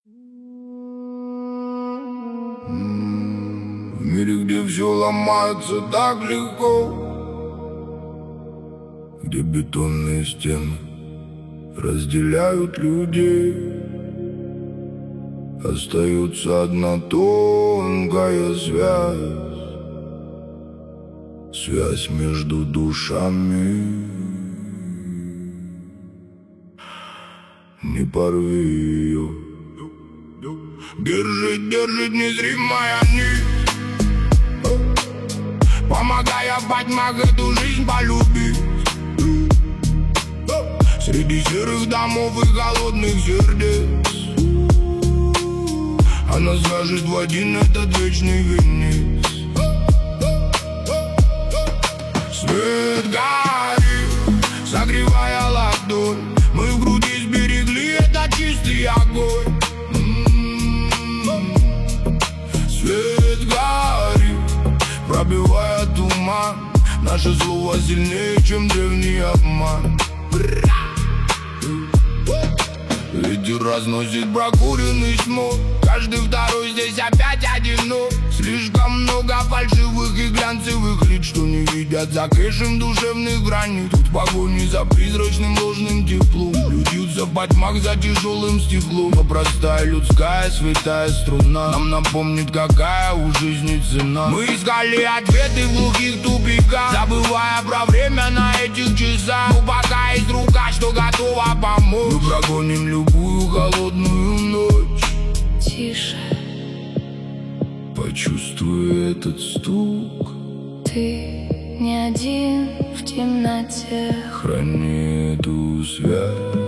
В мире, где все ломается так легко, где бетонные стены разделяют людей, остается одна тонкая связь между душами. Не порви ее, держит незримая нить, помогая в тьмах эту жизнь полюбить. Среди серых домов и голодных сердец она свяжет в один этот вечный венец. Свет горит, согревая ладонь, мы в груди сберегли этот чистый огонь. Свет горит, пробивая туман, наше слово сильнее, чем древний обман. Ветер разносит прокуренный смог, каждый второй здесь опять одинок. Слишком много фальшивых и глянцевых лиц, что не видят за кэшем душевных границ. Тут погони за призрачным ложным теплом, бьются в тьмах за тяжелым стеклом. Но простая людская святая струна нам напомнит, какая у жизни цена. Мы искали ответы в глухих тупиках, забывая про время на этих часах. Пока есть рука, что готова помочь, мы прогоним любую холодную ночь. Тише, почувствуй этот стук, ты не один в темноте. храни эту связь.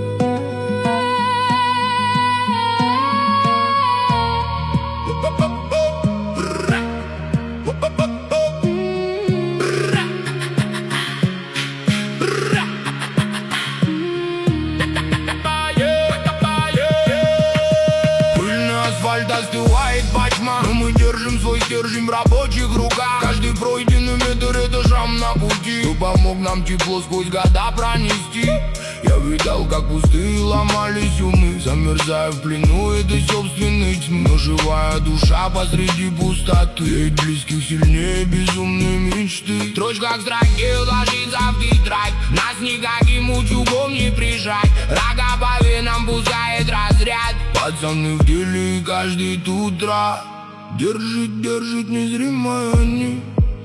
Остывает тьма, но мы держим свой стержень в рабочих руках. Каждый пройденный метр — это шаг на пути, кто помог нам тепло сквозь года пронести. Я видал, как пустые ломались умы, замерзая в плену этой собственной тьмы. Но живая душа посреди пустоты, ведь близких сильнее безумной мечты. Строчка к строке ложится в тетрадь, нас никаким утюгом не прижать. Рога по венам пускает разряд, пацаны в деле, и каждый тут утра держит незримая нить,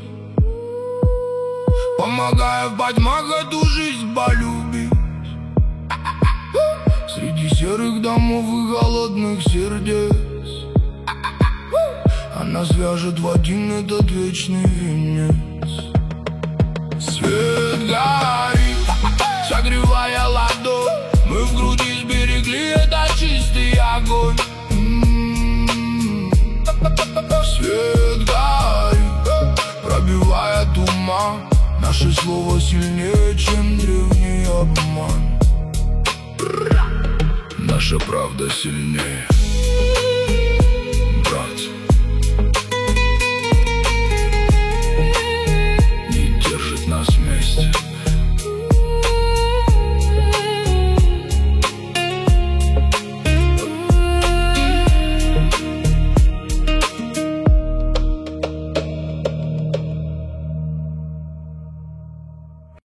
помогая в тьмах эту жизнь полюбить. Среди серых домов и голодных сердец она свяжет в один этот вечный венец. Свет горит, согревая ладонь, мы в груди сберегли этот чистый огонь. Свет горит, пробивая туман, наше слово сильнее, чем древний обман. Наша правда сильнее.